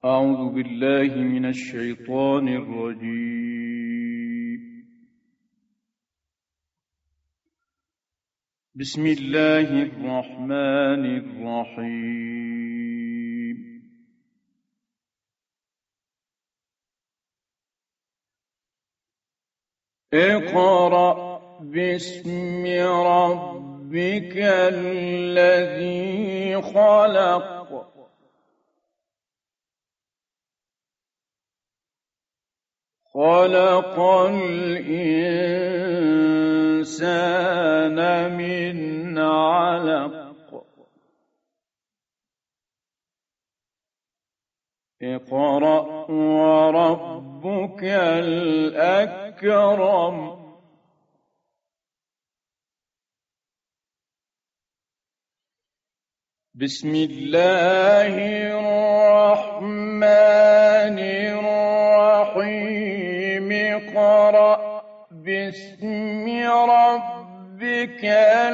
أعوذ بالله من الشيطان الرجيم. بسم الله الرحمن الرحيم. اقرأ باسم ربك الذي خلق خلق الإنسان من علق اقرأ وربك الأكرم بسم الله الرحمن الرحيم. اقرأ باسم ربك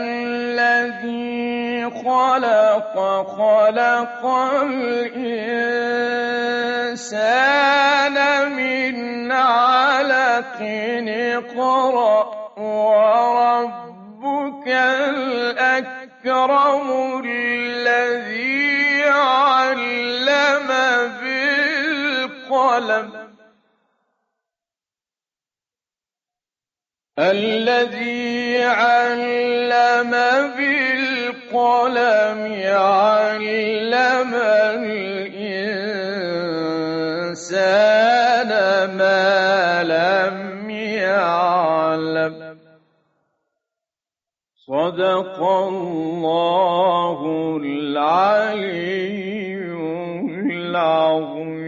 الذي خلق خلق الإنسان من علق اقرأ وربك الأكرم الذي علم بالقلم علم الإنسان ما لم يعلم. صدق الله العلي العظيم.